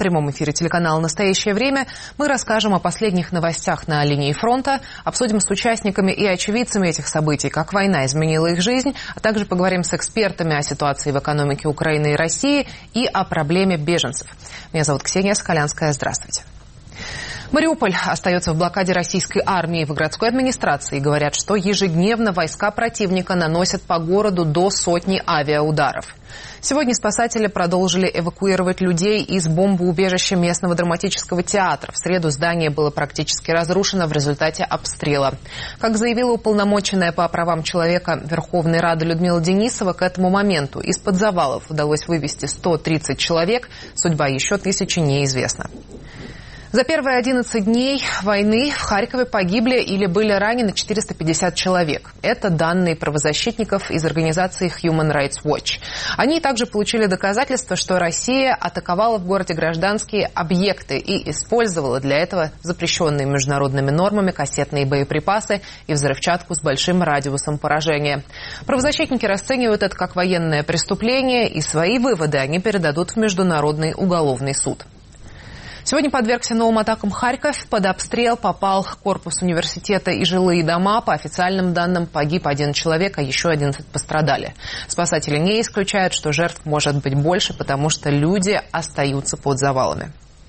прямом эфире телеканала «Настоящее время» мы расскажем о последних новостях на линии фронта, обсудим с участниками и очевидцами этих событий, как война изменила их жизнь, а также поговорим с экспертами о ситуации в экономике Украины и России и о проблеме беженцев. Меня зовут Ксения Скалянская. Здравствуйте. Мариуполь остается в блокаде российской армии. В городской администрации говорят, что ежедневно войска противника наносят по городу до 100 авиаударов. Сегодня спасатели продолжили эвакуировать людей из бомбоубежища местного драматического театра. В среду здание было практически разрушено в результате обстрела. Как заявила уполномоченная по правам человека Верховной Рады Людмила Денисова, к этому моменту из-под завалов удалось вывести 130 человек. Судьба еще 1000 неизвестна. За первые 11 дней войны в Харькове погибли или были ранены 450 человек. Это данные правозащитников из организации Human Rights Watch. Они также получили доказательства, что Россия атаковала в городе гражданские объекты и использовала для этого запрещенные международными нормами кассетные боеприпасы и взрывчатку с большим радиусом поражения. Правозащитники расценивают это как военное преступление, и свои выводы они передадут в Международный уголовный суд. Сегодня подвергся новым атакам Харьков. Под обстрел попал корпус университета и жилые дома. По официальным данным, погиб 1 человек, а еще 11 пострадали. Спасатели не исключают, что жертв может быть больше, потому что люди остаются под завалами.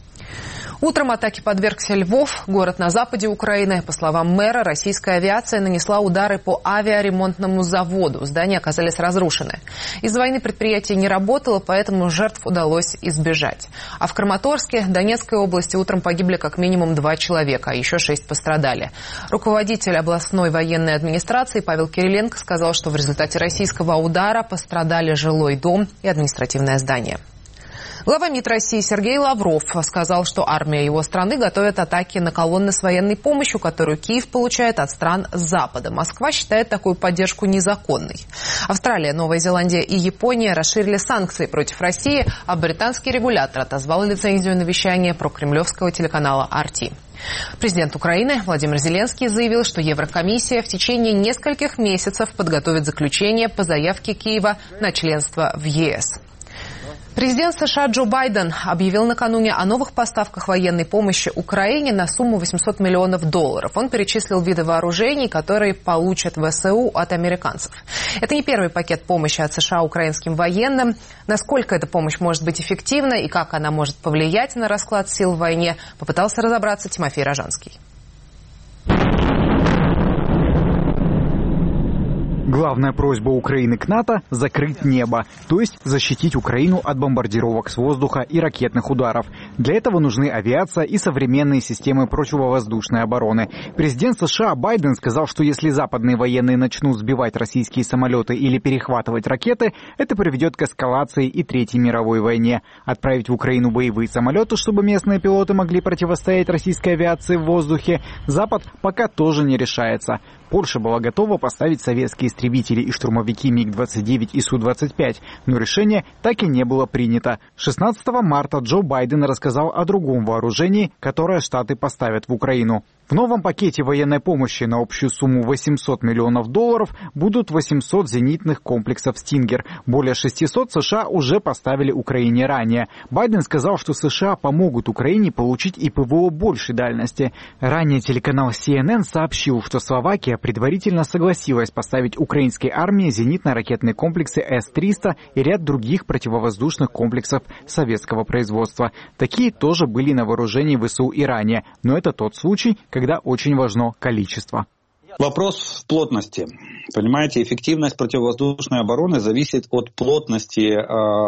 Утром атаке подвергся Львов, город на западе Украины. По словам мэра, российская авиация нанесла удары по авиаремонтному заводу. Здания оказались разрушены. Из-за войны предприятие не работало, поэтому жертв удалось избежать. А в Краматорске, Донецкой области, утром погибли как минимум 2 человека, а еще 6 пострадали. Руководитель областной военной администрации Павел Кириленко сказал, что в результате российского удара пострадали жилой дом и административное здание. Глава МИД России Сергей Лавров сказал, что армия его страны готовит атаки на колонны с военной помощью, которую Киев получает от стран Запада. Москва считает такую поддержку незаконной. Австралия, Новая Зеландия и Япония расширили санкции против России, а британский регулятор отозвал лицензию на вещание прокремлевского телеканала RT. Президент Украины Владимир Зеленский заявил, что Еврокомиссия в течение нескольких месяцев подготовит заключение по заявке Киева на членство в ЕС. Президент США Джо Байден объявил накануне о новых поставках военной помощи Украине на сумму $800 миллионов. Он перечислил виды вооружений, которые получат ВСУ от американцев. Это не первый пакет помощи от США украинским военным. Насколько эта помощь может быть эффективна и как она может повлиять на расклад сил в войне, попытался разобраться Тимофей Рожанский. Главная просьба Украины к НАТО – закрыть небо, то есть защитить Украину от бомбардировок с воздуха и ракетных ударов. Для этого нужны авиация и современные системы противовоздушной обороны. Президент США Байден сказал, что если западные военные начнут сбивать российские самолеты или перехватывать ракеты, это приведет к эскалации и Третьей мировой войне. Отправить в Украину боевые самолеты, чтобы местные пилоты могли противостоять российской авиации в воздухе, Запад пока тоже не решается. Польша была готова поставить советские истребители и штурмовики МиГ-29 и Су-25, но решение так и не было принято. 16 марта Джо Байден рассказал о другом вооружении, которое Штаты поставят в Украину. В новом пакете военной помощи на общую сумму $800 миллионов будут 800 зенитных комплексов «Стингер». Более 600 США уже поставили Украине ранее. Байден сказал, что США помогут Украине получить и ПВО большей дальности. Ранее телеканал CNN сообщил, что Словакия предварительно согласилась поставить украинской армии зенитно-ракетные комплексы С-300 и ряд других противовоздушных комплексов советского производства. Такие тоже были на вооружении ВСУ и ранее, но это тот случай, когда очень важно количество. Вопрос в плотности. Понимаете, эффективность противовоздушной обороны зависит от плотности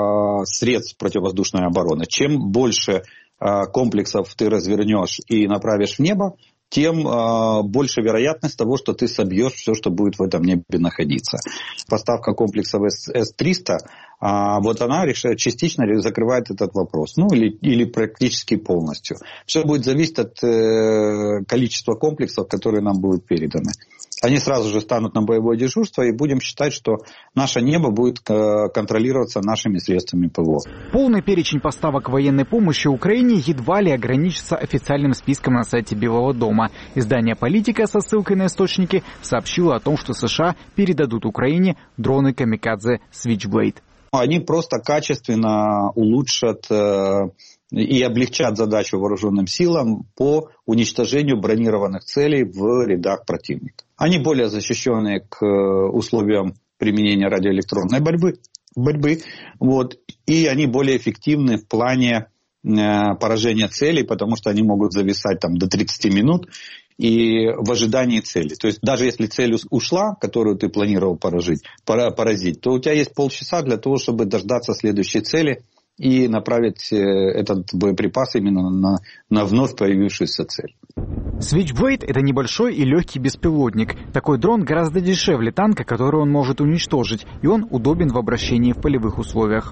средств противовоздушной обороны. Чем больше комплексов ты развернешь и направишь в небо, тем больше вероятность того, что ты собьешь все, что будет в этом небе находиться. Поставка комплексов С-300, вот она частично закрывает этот вопрос. Ну, или практически полностью. Все будет зависеть от количества комплексов, которые нам будут переданы. Они сразу же станут на боевое дежурство, и будем считать, что наше небо будет контролироваться нашими средствами ПВО. Полный перечень поставок военной помощи Украине едва ли ограничится официальным списком на сайте Белого дома. Издание «Политика» со ссылкой на источники сообщило о том, что США передадут Украине дроны «Камикадзе Switchblade». Они просто качественно улучшат и облегчат задачу вооруженным силам по уничтожению бронированных целей в рядах противника. Они более защищены к условиям применения радиоэлектронной борьбы, и они более эффективны в плане поражения целей, потому что они могут зависать там до 30 минут и в ожидании цели. То есть даже если цель ушла, которую ты планировал поразить, то у тебя есть полчаса для того, чтобы дождаться следующей цели и направить этот боеприпас именно на вновь появившуюся цель. Switchblade – это небольшой и легкий беспилотник. Такой дрон гораздо дешевле танка, который он может уничтожить, и он удобен в обращении в полевых условиях.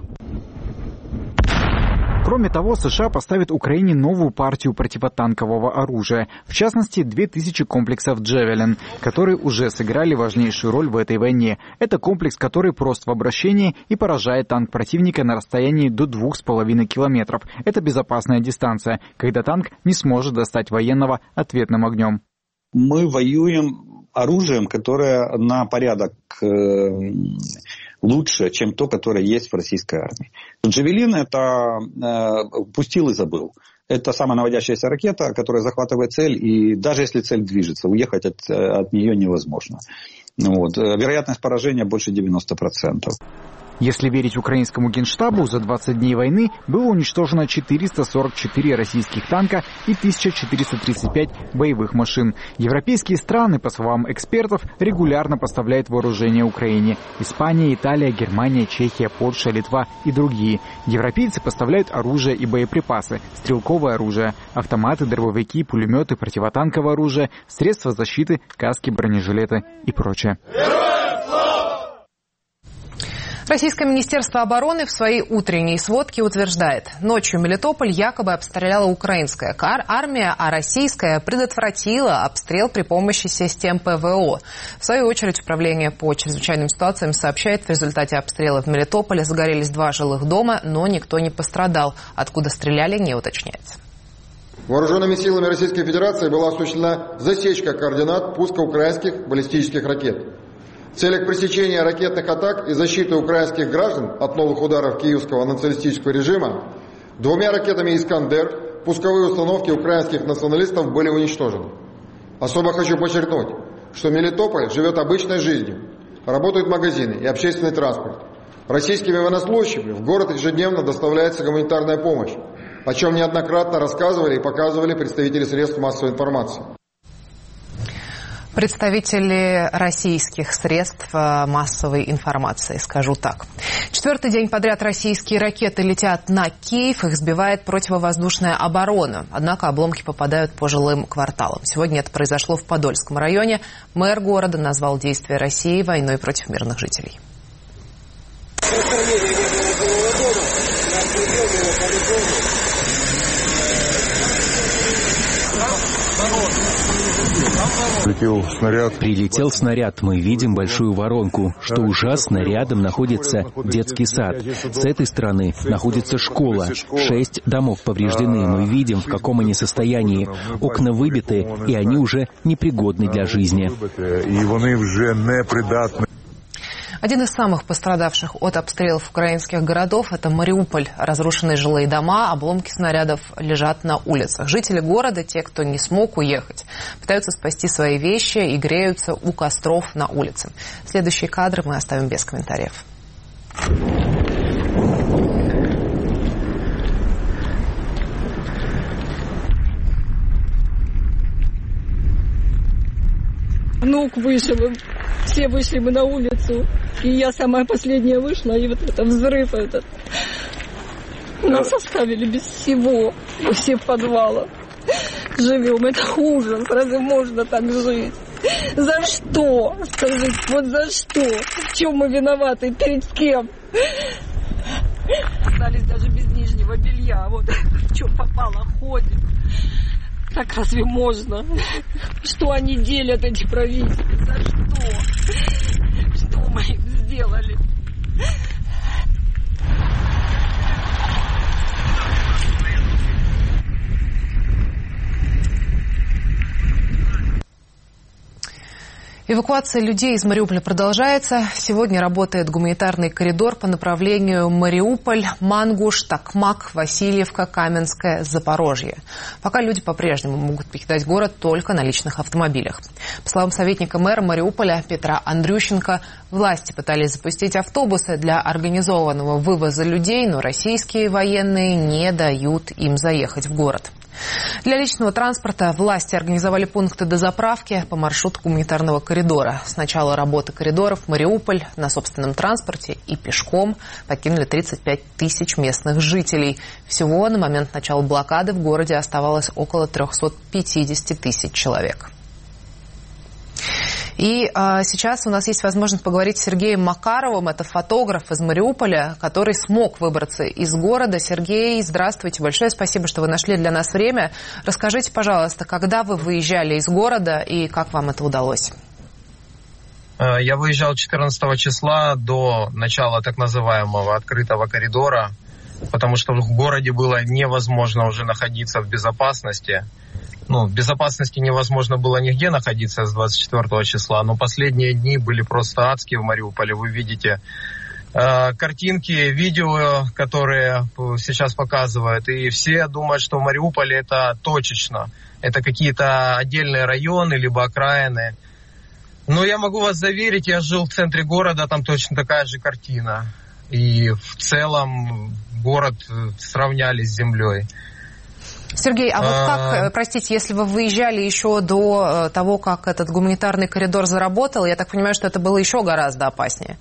Кроме того, США поставят Украине новую партию противотанкового оружия, в частности, 2000 комплексов «Джавелин», которые уже сыграли важнейшую роль в этой войне. Это комплекс, который прост в обращении и поражает танк противника на расстоянии до 2,5 километров. Это безопасная дистанция, когда танк не сможет достать военного ответным огнем. Мы воюем оружием, которое на порядок лучше, чем то, которое есть в российской армии. «Джавелин» — это пустил и забыл. Это самая наводящаяся ракета, которая захватывает цель, и даже если цель движется, уехать от нее невозможно. Вероятность поражения больше 90%. Если верить украинскому генштабу, за 20 дней войны было уничтожено 444 российских танка и 1435 боевых машин. Европейские страны, по словам экспертов, регулярно поставляют вооружение Украине. Испания, Италия, Германия, Чехия, Польша, Литва и другие. Европейцы поставляют оружие и боеприпасы, стрелковое оружие, автоматы, дробовики, пулеметы, противотанковое оружие, средства защиты, каски, бронежилеты и прочее. Российское министерство обороны в своей утренней сводке утверждает, ночью Мелитополь якобы обстреляла украинская армия, а российская предотвратила обстрел при помощи систем ПВО. В свою очередь, Управление по чрезвычайным ситуациям сообщает, в результате обстрела в Мелитополе загорелись 2 жилых дома, но никто не пострадал. Откуда стреляли, не уточняется. Вооруженными силами Российской Федерации была осуществлена засечка координат пуска украинских баллистических ракет. В целях пресечения ракетных атак и защиты украинских граждан от новых ударов киевского националистического режима 2 ракетами «Искандер» пусковые установки украинских националистов были уничтожены. Особо хочу подчеркнуть, что Мелитополь живет обычной жизнью. Работают магазины и общественный транспорт. Российскими военнослужащими в город ежедневно доставляется гуманитарная помощь, о чем неоднократно рассказывали и показывали представители средств массовой информации. Представители российских средств массовой информации, скажу так. 4-й день подряд российские ракеты летят на Киев, их сбивает противовоздушная оборона. Однако обломки попадают по жилым кварталам. Сегодня это произошло в Подольском районе. Мэр города назвал действия России войной против мирных жителей. Прилетел снаряд. Мы видим большую воронку. Что ужасно, рядом находится детский сад. С этой стороны находится школа. 6 домов повреждены. Мы видим, в каком они состоянии. Окна выбиты, и они уже непригодны для жизни. Один из самых пострадавших от обстрелов украинских городов – это Мариуполь. Разрушенные жилые дома, обломки снарядов лежат на улицах. Жители города, те, кто не смог уехать, пытаются спасти свои вещи и греются у костров на улице. Следующие кадры мы оставим без комментариев. Внук вышел, все вышли мы на улицу, и я самая последняя вышла, и вот это взрыв этот. Нас оставили без всего, мы все в подвалах живем, это ужас, разве можно так жить? За что? Скажите, вот за что? В чем мы виноваты? Перед кем? Остались даже без нижнего белья, вот в чем попало, ходим. Так разве можно? Что они делят, эти правители? За что? Что мы им сделали? Эвакуация людей из Мариуполя продолжается. Сегодня работает гуманитарный коридор по направлению Мариуполь, Мангуш, Токмак, Васильевка, Каменское, Запорожье. Пока люди по-прежнему могут покидать город только на личных автомобилях. По словам советника мэра Мариуполя Петра Андрющенко, власти пытались запустить автобусы для организованного вывоза людей, но российские военные не дают им заехать в город. Для личного транспорта власти организовали пункты дозаправки по маршруту гуманитарного коридора. С начала работы коридоров Мариуполь на собственном транспорте и пешком покинули 35 тысяч местных жителей. Всего на момент начала блокады в городе оставалось около 350 тысяч человек. И сейчас у нас есть возможность поговорить с Сергеем Макаровым. Это фотограф из Мариуполя, который смог выбраться из города. Сергей, здравствуйте. Большое спасибо, что вы нашли для нас время. Расскажите, пожалуйста, когда вы выезжали из города и как вам это удалось? Я выезжал 14 числа до начала так называемого открытого коридора, потому что в городе было невозможно уже находиться в безопасности. В безопасности невозможно было нигде находиться с 24 числа, но последние дни были просто адские в Мариуполе. Вы видите картинки, видео, которые сейчас показывают, и все думают, что в Мариуполе это точечно. Это какие-то отдельные районы, либо окраины. Но я могу вас заверить, я жил в центре города, там точно такая же картина. И в целом город сравняли с землей. Сергей, а вот как, простите, если вы выезжали еще до того, как этот гуманитарный коридор заработал, я так понимаю, что это было еще гораздо опаснее?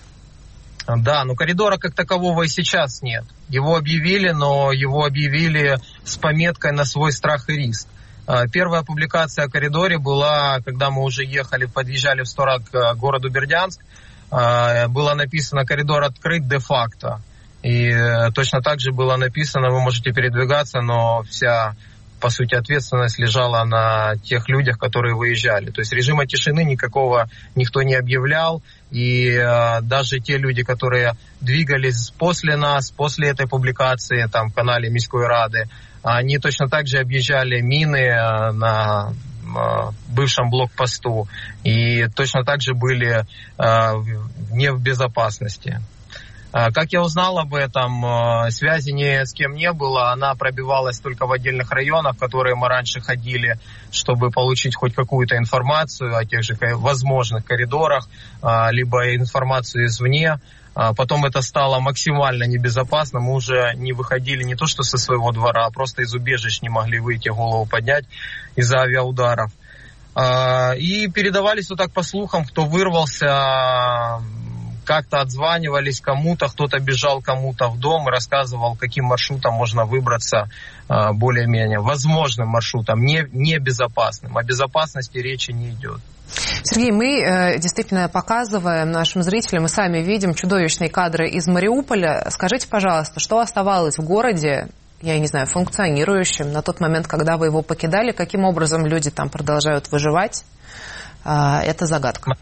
Да, но коридора как такового и сейчас нет. Его объявили, но его объявили с пометкой на свой страх и риск. Первая публикация о коридоре была, когда мы уже подъезжали в сторону к городу Бердянск. Было написано «Коридор открыт де-факто». И точно так же было написано, вы можете передвигаться, но вся, по сути, ответственность лежала на тех людях, которые выезжали. То есть режима тишины никакого никто не объявлял. И даже те люди, которые двигались после нас, после этой публикации, там в канале Міської Ради, они точно так же объезжали мины на бывшем блокпосту. И точно так же были не в безопасности. Как я узнал об этом, связи ни с кем не было, она пробивалась только в отдельных районах, в которые мы раньше ходили, чтобы получить хоть какую-то информацию о тех же возможных коридорах, либо информацию извне. Потом это стало максимально небезопасно, мы уже не выходили не то что со своего двора, а просто из убежищ не могли выйти, голову поднять из-за авиаударов. И передавались вот так по слухам, кто вырвался, как-то отзванивались кому-то, кто-то бежал кому-то в дом и рассказывал, каким маршрутом можно выбраться более-менее возможным маршрутом, не безопасным. О безопасности речи не идет. Сергей, мы действительно показываем нашим зрителям, мы сами видим чудовищные кадры из Мариуполя. Скажите, пожалуйста, что оставалось в городе, я не знаю, функционирующим на тот момент, когда вы его покидали? Каким образом люди там продолжают выживать? Это загадка.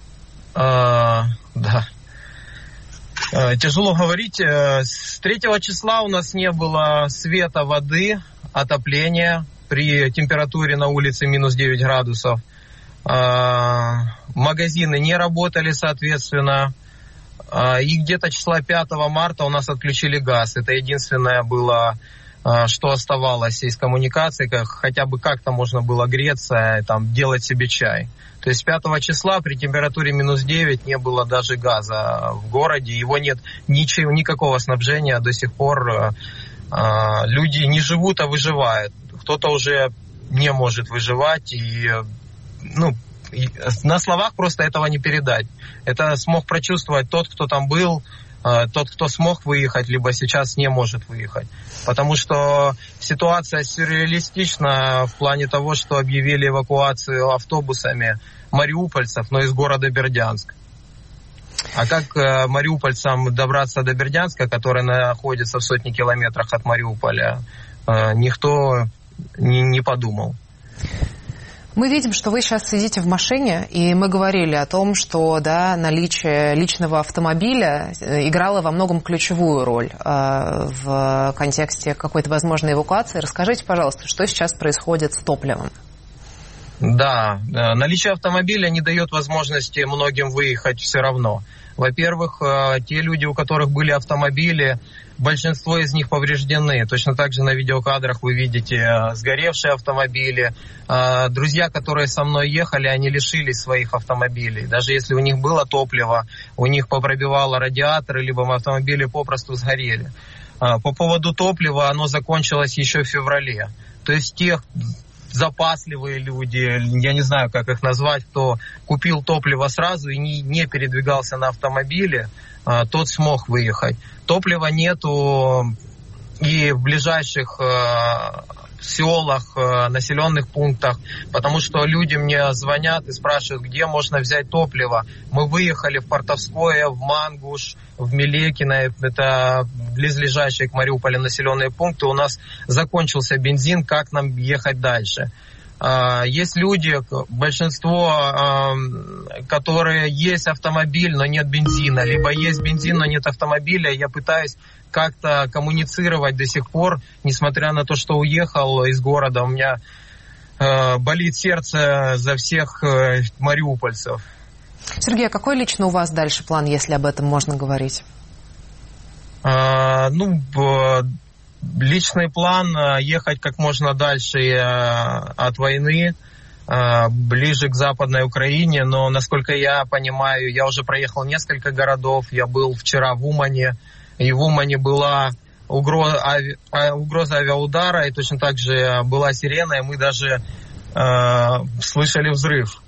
Да. Тяжело говорить. С 3 числа у нас не было света, воды, отопления при температуре на улице минус 9 градусов. Магазины не работали, соответственно. И где-то числа 5 марта у нас отключили газ. Это единственное было, что оставалось из коммуникаций. Хотя бы как-то можно было греться, там, делать себе чай. То есть 5 числа при температуре минус 9 не было даже газа в городе. Его нет никакого снабжения до сих пор. Люди не живут, а выживают. Кто-то уже не может выживать. И на словах просто этого не передать. Это смог прочувствовать тот, кто там был, тот, кто смог выехать, либо сейчас не может выехать. Потому что ситуация сюрреалистична в плане того, что объявили эвакуацию автобусами мариупольцев, но из города Бердянск. А как мариупольцам добраться до Бердянска, который находится в сотне километрах от Мариуполя, никто не подумал. Мы видим, что вы сейчас сидите в машине, и мы говорили о том, что наличие личного автомобиля играло во многом ключевую роль в контексте какой-то возможной эвакуации. Расскажите, пожалуйста, что сейчас происходит с топливом? Да, наличие автомобиля не дает возможности многим выехать все равно. Во-первых, те люди, у которых были автомобили, большинство из них повреждены. Точно так же на видеокадрах вы видите сгоревшие автомобили. Друзья, которые со мной ехали, они лишились своих автомобилей. Даже если у них было топливо, у них попробивало радиаторы, либо автомобили попросту сгорели. По поводу топлива, оно закончилось еще в феврале. То есть тех запасливые люди, я не знаю, как их назвать, кто купил топливо сразу и не передвигался на автомобиле, тот смог выехать. Топлива нету и в ближайших селах, населенных пунктах, потому что люди мне звонят и спрашивают, где можно взять топливо. Мы выехали в Портовское, в Мангуш, в Мелекино, это близлежащие к Мариуполю населенные пункты. У нас закончился бензин, как нам ехать дальше? Есть люди, большинство, которые есть автомобиль, но нет бензина, либо есть бензин, но нет автомобиля. Я пытаюсь как-то коммуницировать до сих пор, несмотря на то, что уехал из города. У меня болит сердце за всех мариупольцев. Сергей, а какой лично у вас дальше план, если об этом можно говорить? Личный план – ехать как можно дальше от войны, ближе к Западной Украине. Но, насколько я понимаю, я уже проехал несколько городов. Я был вчера в Умане, и в Умане была угроза авиаудара, и точно так же была сирена, и мы даже слышали взрыв.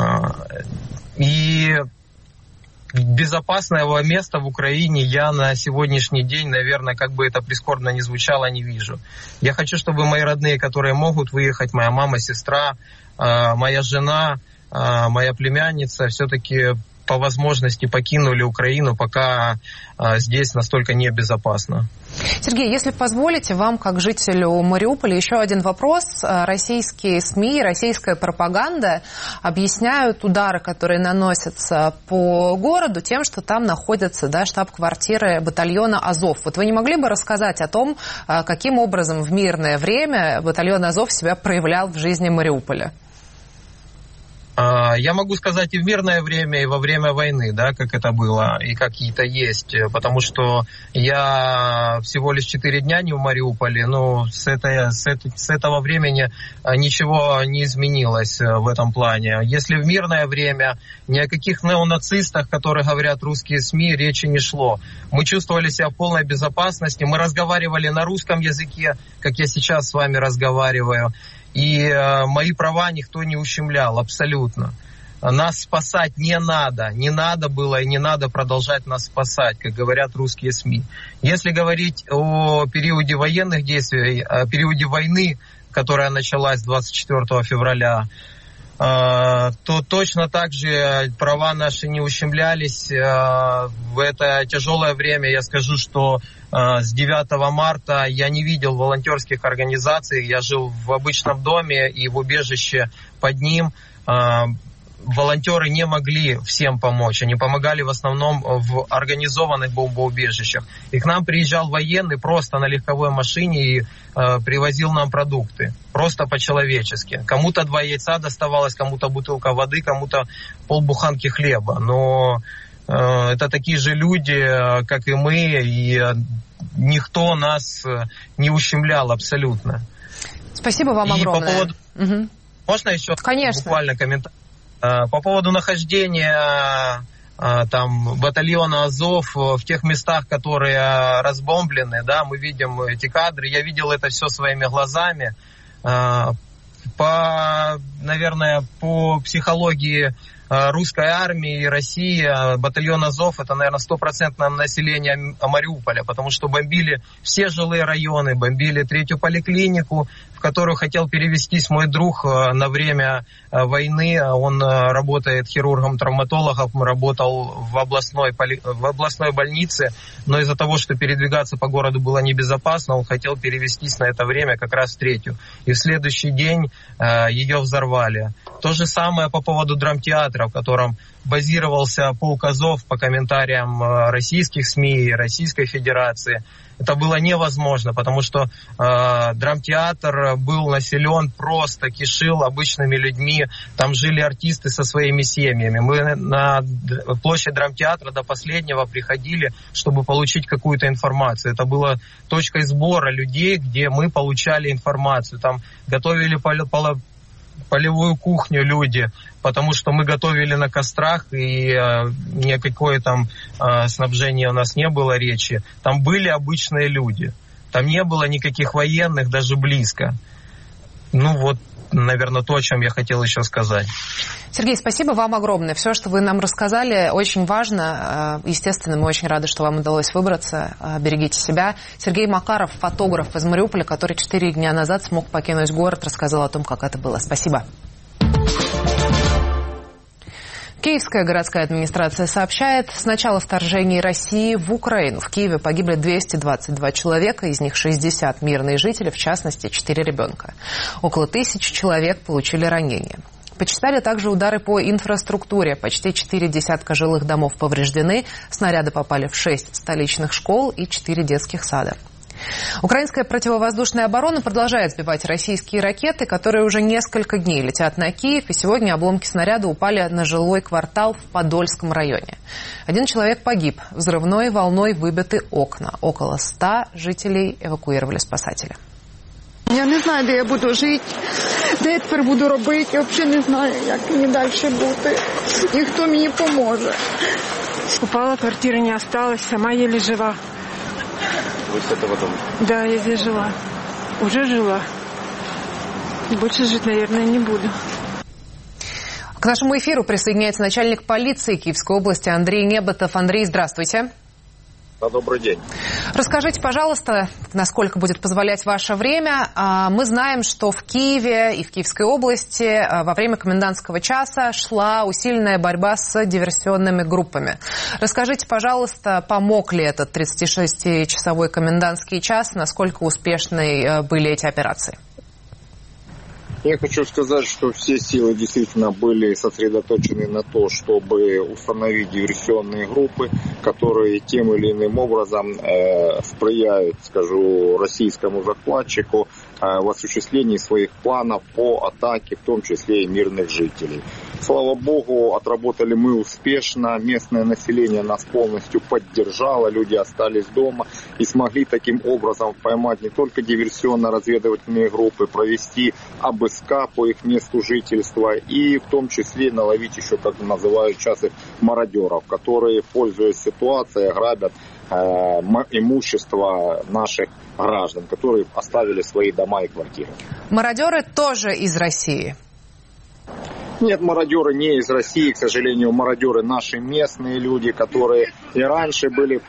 И безопасного места в Украине я на сегодняшний день, наверное, как бы это прискорбно ни звучало, не вижу. Я хочу, чтобы мои родные, которые могут выехать, моя мама, сестра, моя жена, моя племянница, все-таки по возможности покинули Украину, пока здесь настолько небезопасно. Сергей, если позволите, вам, как жителю Мариуполя, еще один вопрос. Российские СМИ, российская пропаганда объясняют удары, которые наносятся по городу, тем, что там находятся штаб-квартиры батальона «Азов». Вот вы не могли бы рассказать о том, каким образом в мирное время батальон «Азов» себя проявлял в жизни Мариуполя? Я могу сказать и в мирное время, и во время войны, да, как это было, и какие-то есть, потому что я всего лишь 4 дня не в Мариуполе, но с этого времени ничего не изменилось в этом плане. Если в мирное время ни о каких неонацистах, которые говорят русские СМИ, речи не шло. Мы чувствовали себя в полной безопасности, мы разговаривали на русском языке, как я сейчас с вами разговариваю. И мои права никто не ущемлял, абсолютно. Нас спасать не надо было и не надо продолжать нас спасать, как говорят русские СМИ. Если говорить о периоде военных действий, о периоде войны, которая началась 24 февраля, то точно так же права наши не ущемлялись. В это тяжелое время я скажу, что с 9 марта я не видел волонтерских организаций. Я жил в обычном доме и в убежище под ним. Волонтеры не могли всем помочь. Они помогали в основном в организованных бомбоубежищах. И к нам приезжал военный просто на легковой машине и привозил нам продукты. Просто по-человечески. Кому-то 2 яйца доставалось, кому-то бутылка воды, кому-то полбуханки хлеба. Но это такие же люди, как и мы, и никто нас не ущемлял абсолютно. Спасибо вам огромное. Можно еще? Конечно. Буквально комментарий? По поводу нахождения батальона «Азов» в тех местах, которые разбомблены, да, мы видим эти кадры. Я видел это все своими глазами. Наверное, по психологии русской армии и России батальон «Азов» — это, наверное, 100% население Мариуполя, потому что бомбили все жилые районы, бомбили 3-ю поликлинику, в которую хотел перевестись мой друг на время войны. Он работает хирургом-травматологом, работал в областной больнице, но из-за того, что передвигаться по городу было небезопасно, он хотел перевестись на это время как раз в 3-ю. И в следующий день ее взорвали. То же самое по поводу драмтеатра. театра, в котором базировался полк Азов, по комментариям российских СМИ, Российской Федерации. Это было невозможно, потому что драмтеатр был населен просто, кишил обычными людьми. Там жили артисты со своими семьями. Мы на площадь драмтеатра до последнего приходили, чтобы получить какую-то информацию. Это была точкой сбора людей, где мы получали информацию. Там готовили полевую кухню люди, потому что мы готовили на кострах, и никакое там снабжение у нас не было речи. Там были обычные люди. Там не было никаких военных, даже близко. Ну вот, наверное, то, о чем я хотел еще сказать. Сергей, спасибо вам огромное. Все, что вы нам рассказали, очень важно. Естественно, мы очень рады, что вам удалось выбраться. Берегите себя. Сергей Макаров, фотограф из Мариуполя, который 4 дня назад смог покинуть город, рассказал о том, как это было. Спасибо. Киевская городская администрация сообщает, с начала вторжения России в Украину в Киеве погибли 222 человека, из них 60 мирные жители, в частности, 4 ребенка. Около 1000 человек получили ранения. Почитали также удары по инфраструктуре. Почти 4 десятка жилых домов повреждены, снаряды попали в 6 столичных школ и 4 детских сада. Украинская противовоздушная оборона продолжает сбивать российские ракеты, которые уже несколько дней летят на Киев, и сегодня обломки снаряда упали на жилой квартал в Подольском районе. 1 человек погиб. Взрывной волной выбиты окна. Около 100 жителей эвакуировали спасатели. Я не знаю, де я буду жити, де я тепер буду робити. Я взагалі не знаю, як мені далі бути. І хто мені поможе. Упала, квартиры не осталось, сама еле жива. Вы с этого дома? Да, я здесь жила. Уже жила. Больше жить, наверное, не буду. К нашему эфиру присоединяется начальник полиции Киевской области Андрей Неботов. Андрей, здравствуйте. Добрый день. Расскажите, пожалуйста, насколько будет позволять ваше время. Мы знаем, что в Киеве и в Киевской области во время комендантского часа шла усиленная борьба с диверсионными группами. Расскажите, пожалуйста, помог ли этот 36-часовой комендантский час, насколько успешны были эти операции? Я хочу сказать, что все силы действительно были сосредоточены на то, чтобы установить диверсионные группы, которые тем или иным образом сприяют, скажу, российскому захватчику в осуществлении своих планов по атаке, в том числе и мирных жителей. Слава Богу, отработали мы успешно, местное население нас полностью поддержало, люди остались дома и смогли таким образом поймать не только диверсионно-разведывательные группы, провести обыска по их месту жительства и в том числе наловить еще, как называют сейчас их, мародеров, которые, пользуясь ситуацией, грабят имущество наших граждан, которые оставили свои дома и квартиры. Мародеры тоже из России? Нет, мародеры не из России, к сожалению, мародеры наши местные люди, которые и раньше были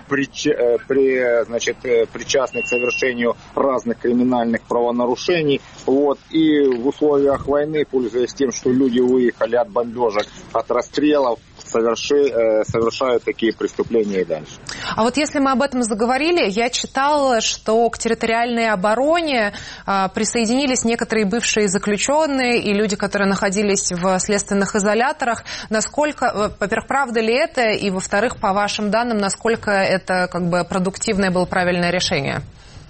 причастны к совершенению разных криминальных правонарушений. Вот, и в условиях войны, пользуясь тем, что люди выехали от бомбежек, от расстрелов, совершают такие преступления и дальше. А вот если мы об этом заговорили, я читала, что к территориальной обороне присоединились некоторые бывшие заключенные и люди, которые находились в следственных изоляторах. Насколько, во-первых, правда ли это? И, во-вторых, по вашим данным, насколько это как бы продуктивное было правильное решение?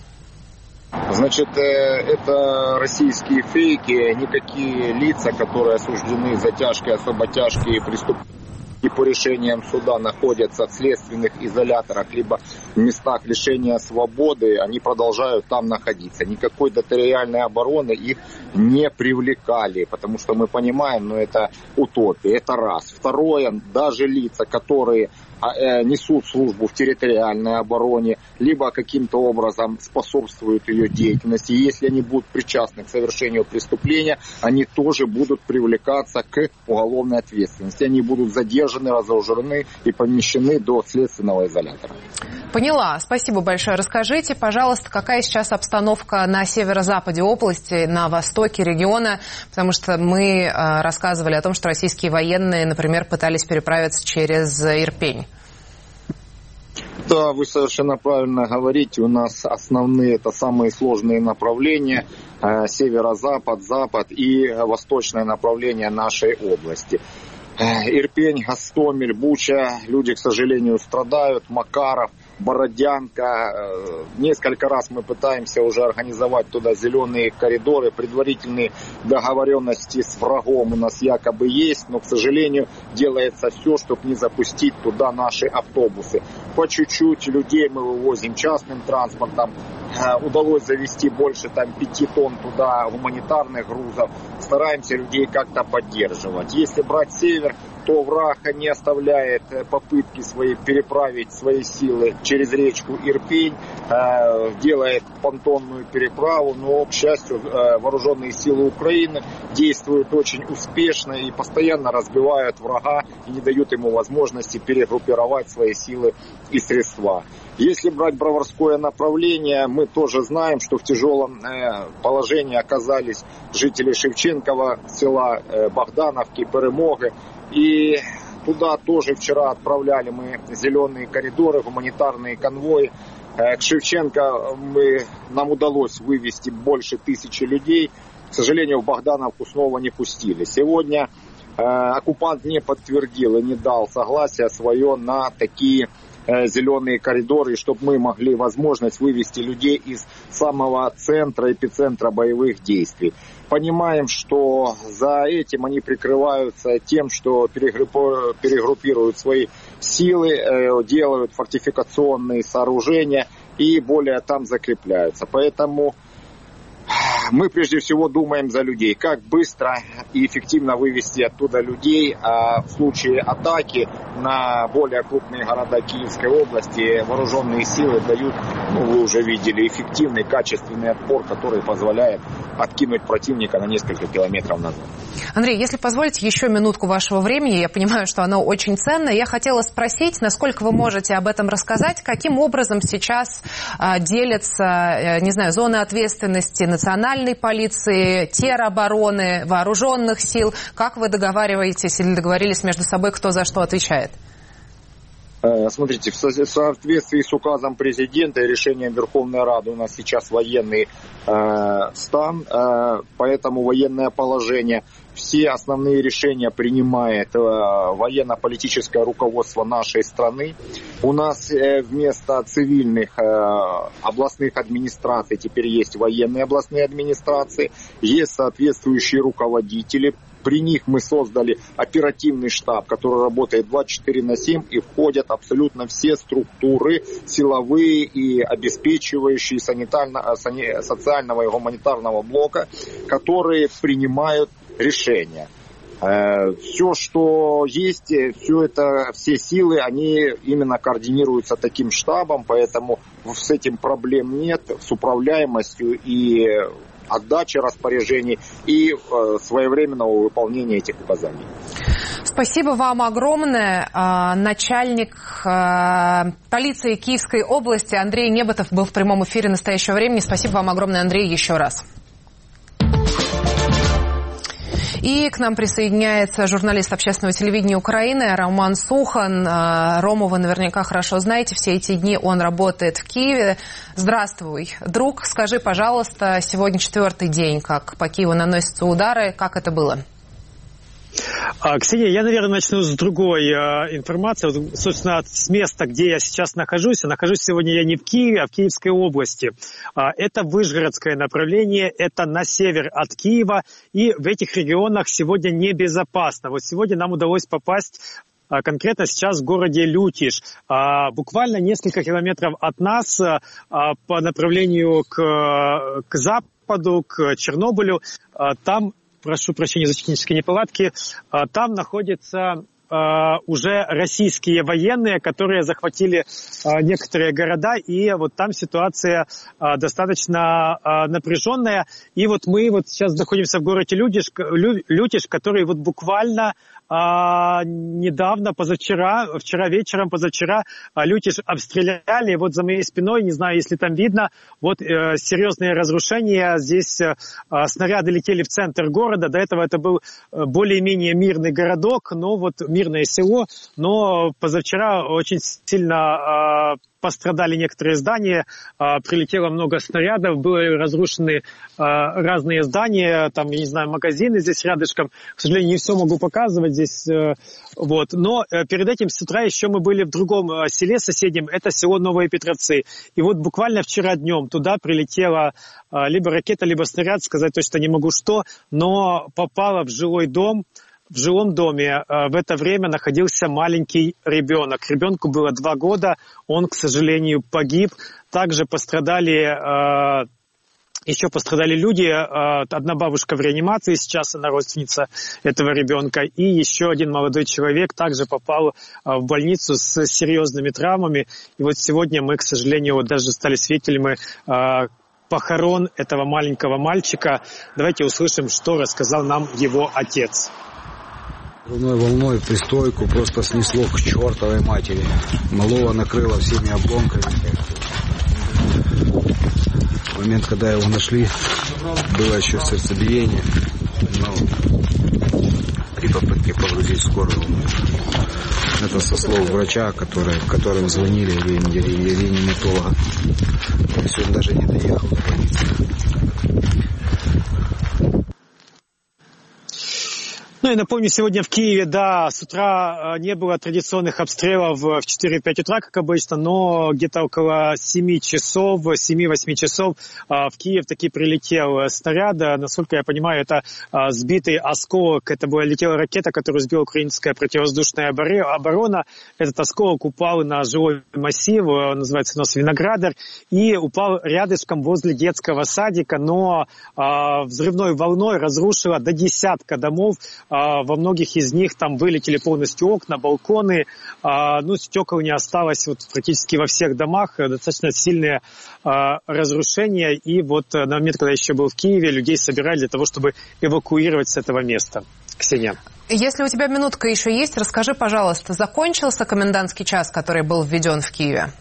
Значит, это российские фейки, никакие лица, которые осуждены за тяжкие, особо тяжкие преступления и по решениям суда находятся в следственных изоляторах, либо в местах лишения свободы, они продолжают там находиться. Никакой территориальной обороны их не привлекали, потому что мы понимаем, но это утопия, это раз. Второе, даже лица, которые несут службу в территориальной обороне, либо каким-то образом способствуют ее деятельности. Если они будут причастны к совершению преступления, они тоже будут привлекаться к уголовной ответственности. Они будут задержаны, разоружены и помещены до следственного изолятора. Поняла. Спасибо большое. Расскажите, пожалуйста, какая сейчас обстановка на северо-западе области, на востоке региона, потому что мы рассказывали о том, что российские военные, например, пытались переправиться через Ирпень. Да, вы совершенно правильно говорите. У нас основные, это самые сложные направления. Северо-запад, запад и восточное направление нашей области. Ирпень, Гостомель, Буча. Люди, к сожалению, страдают. Макаров, Бородянка. Несколько раз мы пытаемся уже организовать туда зеленые коридоры. Предварительные договоренности с врагом у нас якобы есть, но, к сожалению, делается все, чтобы не запустить туда наши автобусы. По чуть-чуть людей мы вывозим частным транспортом. Удалось завести больше 5 тонн туда гуманитарных грузов. Стараемся людей как-то поддерживать. Если брать север, то враг не оставляет попытки свои переправить свои силы через речку Ирпень, делает понтонную переправу, но, к счастью, вооруженные силы Украины действуют очень успешно и постоянно разбивают врага и не дают ему возможности перегруппировать свои силы и средства. Если брать Броварское направление, мы тоже знаем, что в тяжелом положении оказались жители Шевченкова, села Богдановки, Перемоги. И туда тоже вчера отправляли мы зеленые коридоры, гуманитарные конвои. К Шевченко нам удалось вывести больше 1000 людей. К сожалению, в Богдановку снова не пустили. Сегодня оккупант не подтвердил и не дал согласия свое на такие зеленые коридоры, чтобы мы могли возможность вывести людей из самого центра, эпицентра боевых действий. Понимаем, что за этим они прикрываются тем, что перегруппируют свои силы, делают фортификационные сооружения и более там закрепляются. Поэтому мы прежде всего думаем за людей, как быстро и эффективно вывести оттуда людей, а в случае атаки на более крупные города Киевской области вооруженные силы дают, вы уже видели, эффективный, качественный отпор, который позволяет откинуть противника на несколько километров назад. Андрей, если позволите еще минутку вашего времени, я понимаю, что оно очень ценное. Я хотела спросить, насколько вы можете об этом рассказать, каким образом сейчас делятся, не знаю, зоны ответственности национальной полиции, теробороны, вооруженных сил. Как вы договариваетесь или договорились между собой, кто за что отвечает? Смотрите, в соответствии с указом президента и решением Верховной Рады у нас сейчас военный стан, поэтому военное положение. Все основные решения принимает военно-политическое руководство нашей страны. У нас вместо цивильных областных администраций теперь есть военные областные администрации, есть соответствующие руководители. При них мы создали оперативный штаб, который работает 24/7, и входят абсолютно все структуры силовые и обеспечивающие социального и гуманитарного блока, которые принимают решения. Все, что есть, все силы, они именно координируются таким штабом, поэтому с этим проблем нет, с управляемостью и отдачи распоряжений и своевременного выполнения этих указаний. Спасибо вам огромное. Начальник полиции Киевской области Андрей Неботов был в прямом эфире «Настоящего времени». Спасибо вам огромное, Андрей, еще раз. И к нам присоединяется журналист общественного телевидения Украины Роман Сухан. Рому вы наверняка хорошо знаете. Все эти дни он работает в Киеве. Здравствуй, друг. Скажи, пожалуйста, сегодня 4-й день, как по Киеву наносятся удары. Как это было? Ксения, я, наверное, начну с другой информации. Вот, собственно, с места, где я сейчас нахожусь. Нахожусь сегодня я не в Киеве, а в Киевской области. Это Выжгородское направление, это на север от Киева. И в этих регионах сегодня небезопасно. Вот сегодня нам удалось попасть конкретно сейчас в городе Лютиш. Буквально несколько километров от нас по направлению к западу, к Чернобылю. Там, прошу прощения за технические неполадки, там находятся уже российские военные, которые захватили некоторые города, и вот там ситуация достаточно напряженная. И вот мы вот сейчас находимся в городе Лютиш, который вот буквально недавно, позавчера Лютиш обстреляли. Вот за моей спиной, не знаю, если там видно, вот серьезные разрушения. Здесь снаряды летели в центр города. До этого это был более-менее мирный городок, но вот мирное село. Но позавчера очень сильно пострадали некоторые здания, прилетело много снарядов, были разрушены разные здания, там, я не знаю, магазины здесь рядышком. К сожалению, не все могу показывать здесь. Вот. Но перед этим с утра еще мы были в другом селе соседнем, это село Новые Петровцы. И вот буквально вчера днем туда прилетела либо ракета, либо снаряд, сказать точно не могу что, но попала в жилой дом. В жилом доме в это время находился маленький ребенок. Ребенку было 2 года, он, к сожалению, погиб. Также еще пострадали люди. Одна бабушка в реанимации, сейчас она родственница этого ребенка. И еще один молодой человек также попал в больницу с серьезными травмами. И вот сегодня мы, к сожалению, вот даже стали свидетелями похорон этого маленького мальчика. Давайте услышим, что рассказал нам его отец. Взрывной волной пристройку просто снесло к чертовой матери. Малого накрыло всеми обломками. В момент, когда его нашли, было еще сердцебиение, но при попытке погрузить скорую. Это со слов врача, которым звонили, реаниматолога. То есть он даже не доехал до больницы. Ну и напомню, сегодня в Киеве, да, с утра не было традиционных обстрелов в 4-5 утра, как обычно, но где-то около 7-8 часов в Киев таки прилетел снаряд. Насколько я понимаю, это сбитый осколок, это летела ракета, которую сбила украинская противовоздушная оборона. Этот осколок упал на жилой массив, называется у нас Виноградар, и упал рядышком возле детского садика, но взрывной волной разрушило до десятка домов. Во многих из них там вылетели полностью окна, балконы, стекол не осталось вот практически во всех домах, достаточно сильные разрушения. И вот на момент, когда я еще был в Киеве, людей собирали для того, чтобы эвакуировать с этого места. Ксения. Если у тебя минутка еще есть, расскажи, пожалуйста, закончился комендантский час, который был введен в Киеве?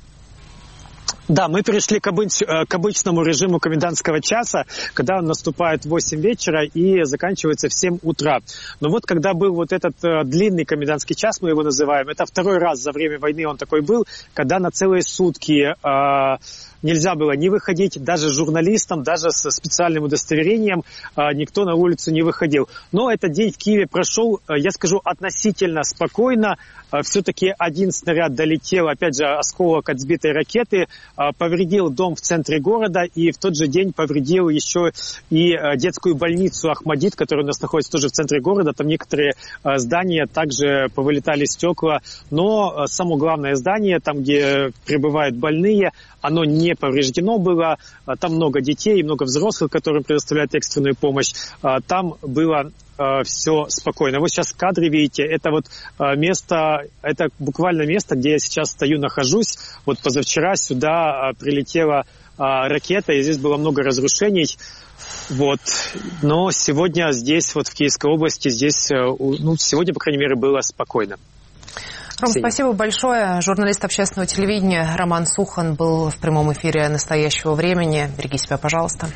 Да, мы перешли к обычному режиму комендантского часа, когда он наступает в 8 вечера и заканчивается в 7 утра. Но вот когда был вот этот длинный комендантский час, мы его называем, это второй раз за время войны он такой был, когда на целые сутки нельзя было не выходить, даже журналистам, даже со специальным удостоверением никто на улицу не выходил. Но этот день в Киеве прошел, я скажу, относительно спокойно. Все-таки один снаряд долетел, опять же, осколок от сбитой ракеты, повредил дом в центре города и в тот же день повредил еще и детскую больницу Ахмадит, которая у нас находится тоже в центре города. Там некоторые здания также повылетали стекла, но само главное здание, там, где пребывают больные, оно не повреждено было. Там много детей, много взрослых, которым предоставляют экстренную помощь. Там было все спокойно. Вот сейчас в кадре видите, это вот место, это буквально место, где я сейчас стою, нахожусь. Вот позавчера сюда прилетела ракета, и здесь было много разрушений. Вот. Но сегодня здесь, вот в Киевской области, здесь, сегодня, по крайней мере, было спокойно. Ром, спасибо большое. Журналист общественного телевидения Роман Сухан был в прямом эфире «Настоящего времени». Береги себя, пожалуйста.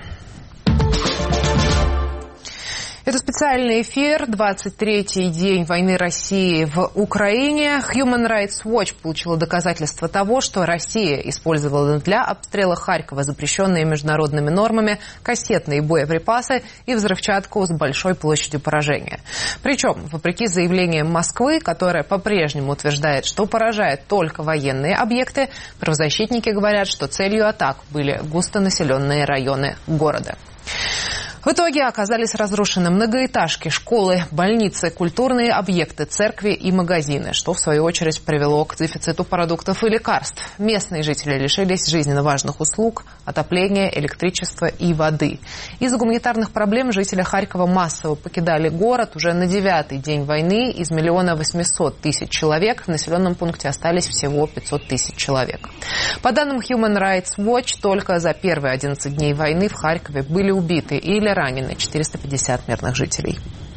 Это специальный эфир, 23-й день войны России в Украине. Human Rights Watch получила доказательства того, что Россия использовала для обстрела Харькова запрещенные международными нормами кассетные боеприпасы и взрывчатку с большой площадью поражения. Причем, вопреки заявлениям Москвы, которая по-прежнему утверждает, что поражает только военные объекты, правозащитники говорят, что целью атак были густонаселенные районы города. В итоге оказались разрушены многоэтажки, школы, больницы, культурные объекты, церкви и магазины, что в свою очередь привело к дефициту продуктов и лекарств. Местные жители лишились жизненно важных услуг, отопления, электричества и воды. Из-за гуманитарных проблем жители Харькова массово покидали город. Уже на 9-й день войны из 1 800 000 человек в населенном пункте остались всего 500 000 человек. По данным Human Rights Watch, только за первые 11 дней войны в Харькове были убиты или ранены 450 мирных жителей.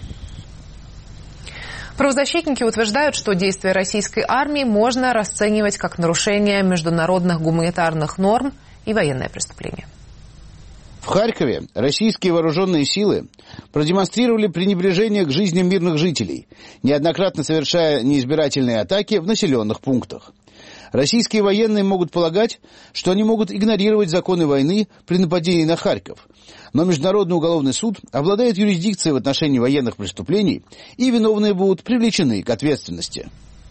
Правозащитники утверждают, что действия российской армии можно расценивать как нарушение международных гуманитарных норм и военное преступление. В Харькове российские вооруженные силы продемонстрировали пренебрежение к жизням мирных жителей, неоднократно совершая неизбирательные атаки в населенных пунктах. Российские военные могут полагать, что они могут игнорировать законы войны при нападении на Харьков. Но Международный уголовный суд обладает юрисдикцией в отношении военных преступлений, и виновные будут привлечены к ответственности.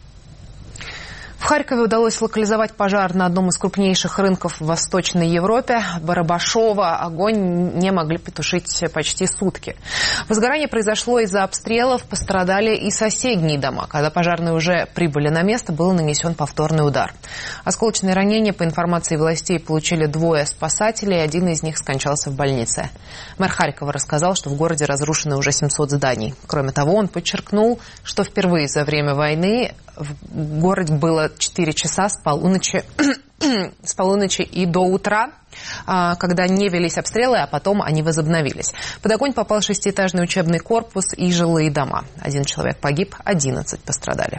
В Харькове удалось локализовать пожар на одном из крупнейших рынков в Восточной Европе. Барабашово огонь не могли потушить почти сутки. Возгорание произошло из-за обстрелов, пострадали и соседние дома. Когда пожарные уже прибыли на место, был нанесен повторный удар. Осколочные ранения, по информации властей, получили 2 спасателей, один из них скончался в больнице. Мэр Харькова рассказал, что в городе разрушены уже 700 зданий. Кроме того, он подчеркнул, что впервые за время войны в городе было 4 часа с полуночи и до утра, когда не велись обстрелы, а потом они возобновились. Под огонь попал 6-этажный учебный корпус и жилые дома. 1 человек погиб, 11 пострадали.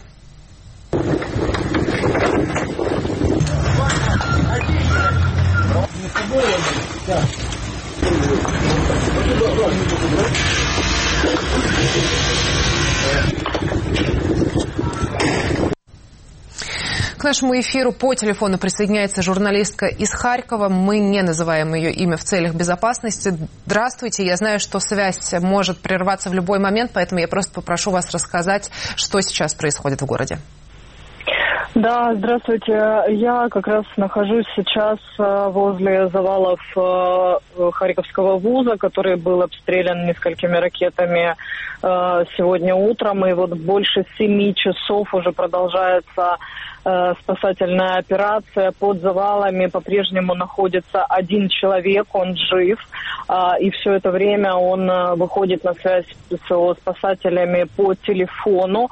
К нашему эфиру по телефону присоединяется журналистка из Харькова. Мы не называем ее имя в целях безопасности. Здравствуйте. Я знаю, что связь может прерваться в любой момент, поэтому я просто попрошу вас рассказать, что сейчас происходит в городе. Да, здравствуйте. Я как раз нахожусь сейчас возле завалов Харьковского вуза, который был обстрелян несколькими ракетами сегодня утром. И вот больше 7 часов уже продолжается спасательная операция. Под завалами по-прежнему находится 1 человек, он жив. И все это время он выходит на связь со спасателями по телефону.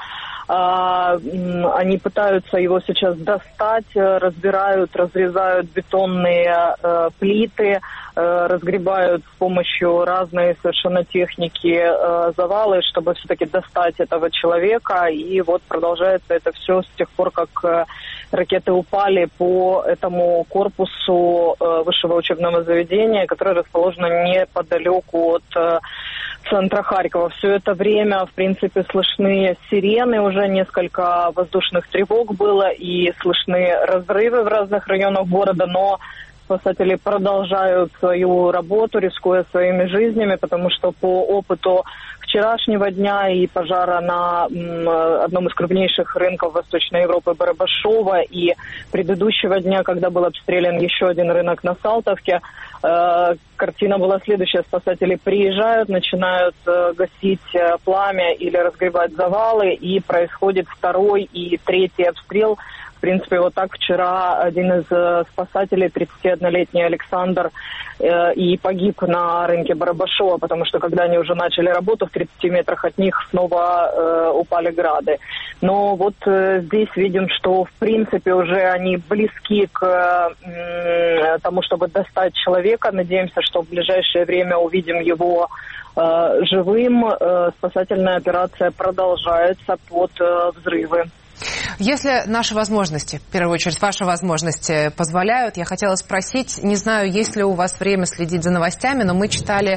Они пытаются его сейчас достать, разбирают, разрезают бетонные плиты, разгребают с помощью разной совершенно техники завалы, чтобы все-таки достать этого человека. И вот продолжается это все с тех пор, как ракеты упали по этому корпусу высшего учебного заведения, которое расположено неподалеку от центра Харькова. Все это время, в принципе, слышны сирены, уже несколько воздушных тревог было и слышны разрывы в разных районах города, но спасатели продолжают свою работу, рискуя своими жизнями, потому что по опыту вчерашнего дня и пожара на одном из крупнейших рынков Восточной Европы Барабашово и предыдущего дня, когда был обстрелян еще один рынок на Салтовке, картина была следующая. Спасатели приезжают, начинают гасить пламя или разгребать завалы, и происходит 2-й и 3-й обстрел. В принципе, вот так вчера один из спасателей, 31-летний Александр, и погиб на рынке Барабашово, потому что когда они уже начали работу, в 30 метрах от них снова упали грады. Но вот здесь видим, что в принципе уже они близки к тому, чтобы достать человека. Надеемся, что в ближайшее время увидим его живым. Спасательная операция продолжается под взрывы. Если наши возможности, в первую очередь ваши возможности позволяют, я хотела спросить, не знаю, есть ли у вас время следить за новостями, но мы читали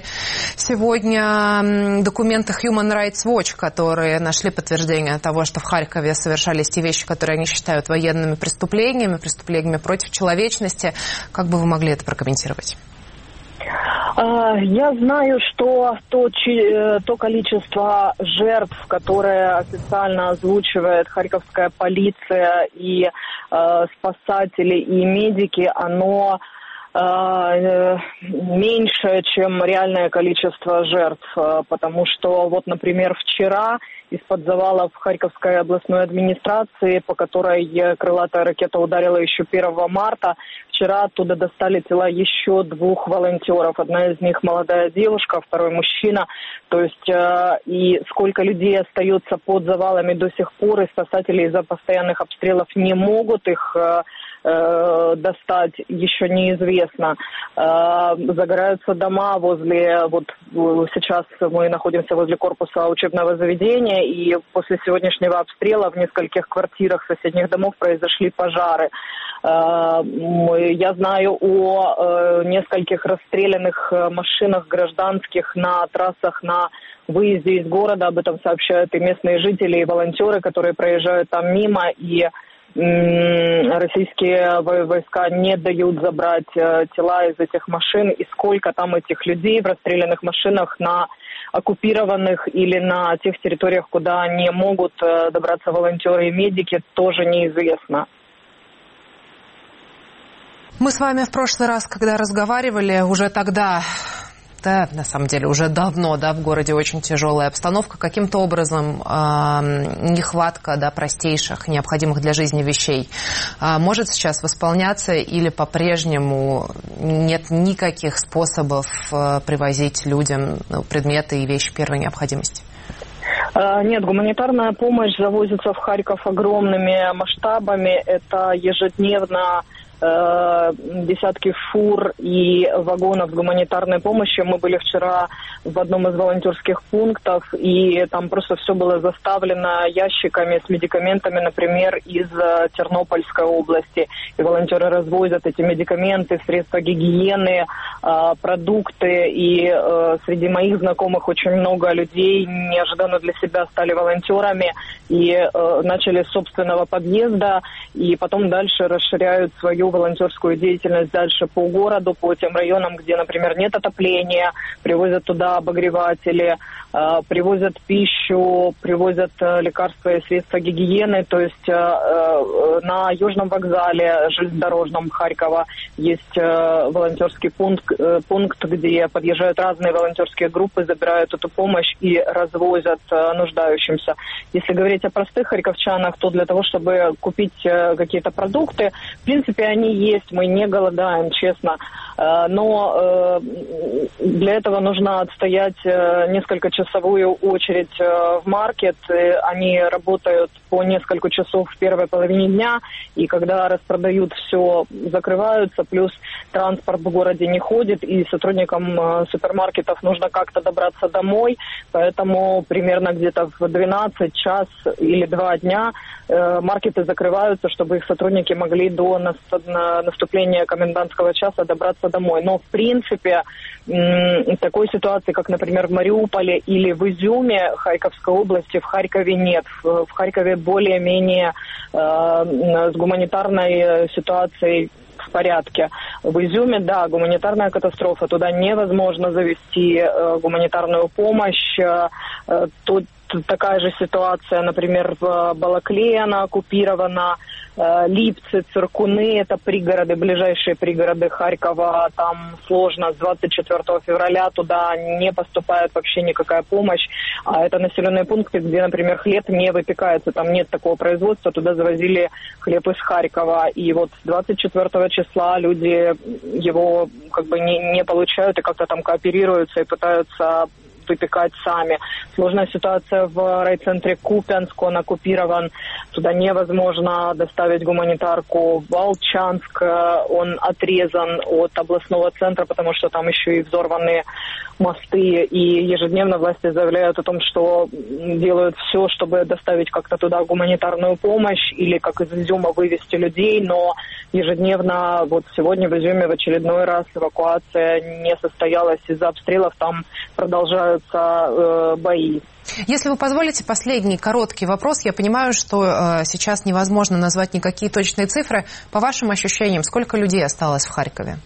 сегодня документы Human Rights Watch, которые нашли подтверждение того, что в Харькове совершались те вещи, которые они считают военными преступлениями, преступлениями против человечности. Как бы вы могли это прокомментировать? Я знаю, что то количество жертв, которое официально озвучивает харьковская полиция и спасатели и медики, оно меньше, чем реальное количество жертв, потому что вот, например, вчера из-под завалов Харьковской областной администрации, по которой крылатая ракета ударила еще 1 марта, вчера оттуда достали тела еще 2 волонтеров. Одна из них молодая девушка, второй мужчина. То есть и сколько людей остается под завалами до сих пор, и спасатели из-за постоянных обстрелов не могут их достать, еще неизвестно. Загораются дома возле, вот сейчас мы находимся возле корпуса учебного заведения, и после сегодняшнего обстрела в нескольких квартирах соседних домов произошли пожары. Я знаю о нескольких расстрелянных машинах гражданских на трассах на выезде из города. Об этом сообщают и местные жители, и волонтеры, которые проезжают там мимо, и российские войска не дают забрать тела из этих машин, и сколько там этих людей в расстрелянных машинах на оккупированных или на тех территориях, куда не могут добраться волонтеры и медики, тоже неизвестно. Мы с вами в прошлый раз, когда разговаривали, уже тогда, да, на самом деле, уже давно, да, в городе очень тяжелая обстановка. Каким-то образом нехватка, да, простейших, необходимых для жизни вещей может сейчас восполняться или по-прежнему нет никаких способов привозить людям предметы и вещи первой необходимости? Нет, гуманитарная помощь завозится в Харьков огромными масштабами. Это ежедневно десятки фур и вагонов с гуманитарной помощью. Мы были вчера в одном из волонтерских пунктов, и там просто все было заставлено ящиками с медикаментами, например, из Тернопольской области. И волонтеры развозят эти медикаменты, средства гигиены, продукты. И среди моих знакомых очень много людей неожиданно для себя стали волонтерами и начали с собственного подъезда, и потом дальше расширяют свою волонтерскую деятельность дальше по городу, по тем районам, где, например, нет отопления, привозят туда обогреватели, привозят пищу, привозят лекарства и средства гигиены. То есть на Южном вокзале железнодорожном Харькова есть волонтерский пункт, где подъезжают разные волонтерские группы, забирают эту помощь и развозят нуждающимся. Если говорить о простых харьковчанах, то для того, чтобы купить какие-то продукты, в принципе, они есть, мы не голодаем, честно, но для этого нужно отстоять несколькочасовую очередь в маркет. Они работают по несколько часов в первой половине дня, и когда распродают все, закрываются, плюс транспорт в городе не ходит, и сотрудникам супермаркетов нужно как-то добраться домой, поэтому примерно где-то в 12 час или 2 дня маркеты закрываются, чтобы их сотрудники могли до наступления комендантского часа добраться домой. Но, в принципе, такой ситуации, как, например, в Мариуполе или в Изюме Харьковской области, в Харькове нет. В Харькове более-менее с гуманитарной ситуацией в порядке. В Изюме, да, гуманитарная катастрофа. Туда невозможно завести гуманитарную помощь. Тут такая же ситуация, например, в Балаклее она оккупирована, Липцы, Циркуны, это пригороды, ближайшие пригороды Харькова, там сложно, с 24 февраля туда не поступает вообще никакая помощь, а это населенные пункты, где, например, хлеб не выпекается, там нет такого производства, туда завозили хлеб из Харькова, и вот с 24 числа люди его как бы не получают и как-то там кооперируются и пытаются выпекать сами. Сложная ситуация в райцентре Купянск, он оккупирован, туда невозможно доставить гуманитарку. Волчанск, он отрезан от областного центра, потому что там еще и взорваны мосты, и ежедневно власти заявляют о том, что делают все, чтобы доставить как-то туда гуманитарную помощь или как из Изюма вывести людей, но ежедневно, вот сегодня в Изюме в очередной раз эвакуация не состоялась из-за обстрелов, там продолжаются бои. Если вы позволите, последний короткий вопрос. Я понимаю, что сейчас невозможно назвать никакие точные цифры. По вашим ощущениям, сколько людей осталось в Харькове?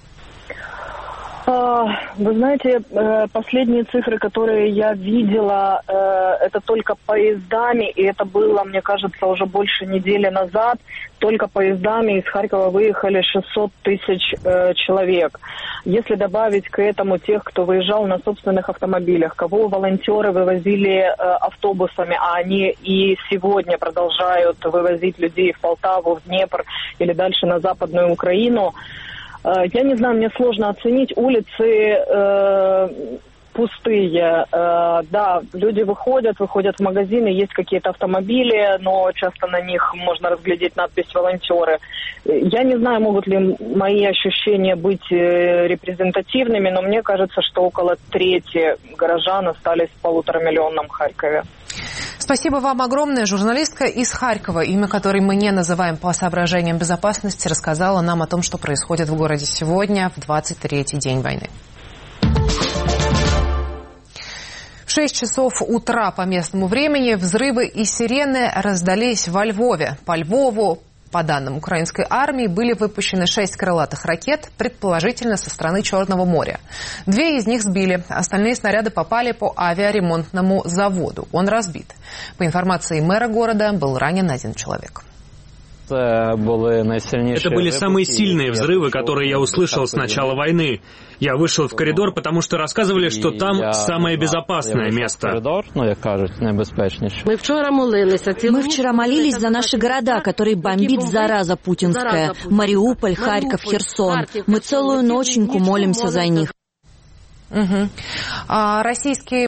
Вы знаете, последние цифры, которые я видела, это только поездами, и это было, мне кажется, уже больше недели назад. Только поездами из Харькова выехали 600 тысяч человек. Если добавить к этому тех, кто выезжал на собственных автомобилях, кого волонтеры вывозили автобусами, а они и сегодня продолжают вывозить людей в Полтаву, в Днепр или дальше на Западную Украину, я не знаю, мне сложно оценить. Улицы пустые. Да, люди выходят в магазины, есть какие-то автомобили, но часто на них можно разглядеть надпись «Волонтеры». Я не знаю, могут ли мои ощущения быть репрезентативными, но мне кажется, что около трети горожан остались в 1,5-миллионном Харькове. Спасибо вам огромное. Журналистка из Харькова, имя которой мы не называем по соображениям безопасности, рассказала нам о том, что происходит в городе сегодня, в 23-й день войны. В 6 часов утра по местному времени взрывы и сирены раздались во Львове. По Львову По данным украинской армии, были выпущены 6 крылатых ракет, предположительно со стороны Черного моря. 2 из них сбили, остальные снаряды попали по авиаремонтному заводу. Он разбит. По информации мэра города, был ранен 1 человек. Это были самые сильные взрывы, которые я услышал с начала войны. Я вышел в коридор, потому что рассказывали, что там самое безопасное место. Мы вчера молились за наши города, которые бомбит зараза путинская. Мариуполь, Харьков, Херсон. Мы целую ноченьку молимся за них. Российские